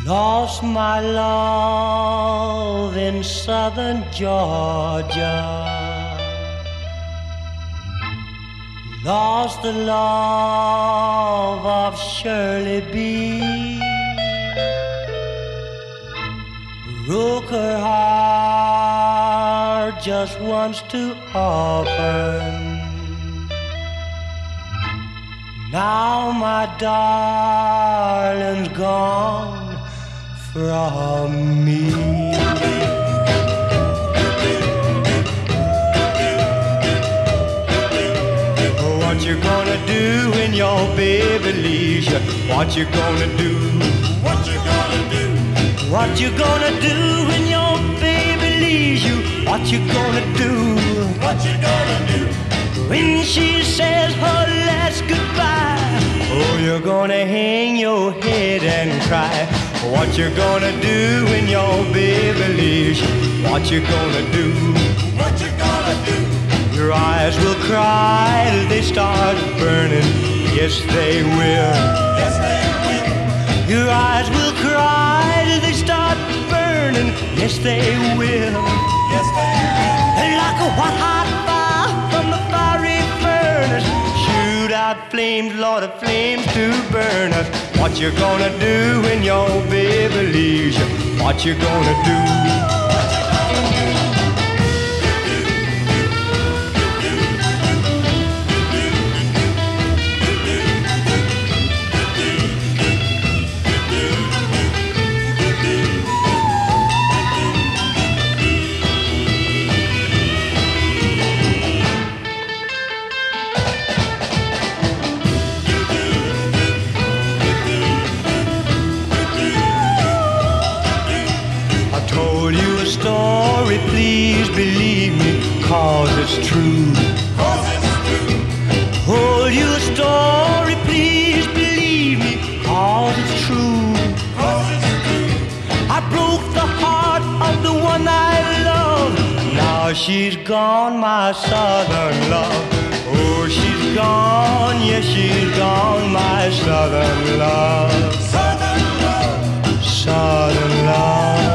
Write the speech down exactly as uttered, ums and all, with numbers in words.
Lost my love in southern Georgia. Lost the love of Shirley B. Broke her heart just once too often. Now my darling's gone from me. What you gonna do when your baby leaves you? What you gonna do? What you gonna do? What you gonna do when your baby leaves you? What you gonna do? What you gonna do? When she says her last goodbye, oh, you're gonna hang your head and cry. What you gonna do when your baby leaves you? What you gonna do? What you gonna do? Your eyes will cry till they start burning. Yes, they will. Yes, they will. Your eyes will cry till they start burning. Yes, they will. Yes, they will. And like a white hot fire from the fiery furnace, shoot out flames, Lord, of flames to burn us. What you gonna do when your baby leaves you? What you gonna do? Story, please believe me, cause it's true. Cause it's true. Told you a story, please believe me, cause it's true. Cause it's true. I broke the heart of the one I love. Now she's gone, my southern love. Oh, she's gone, yes, she's gone, my southern love. Southern love. Southern love.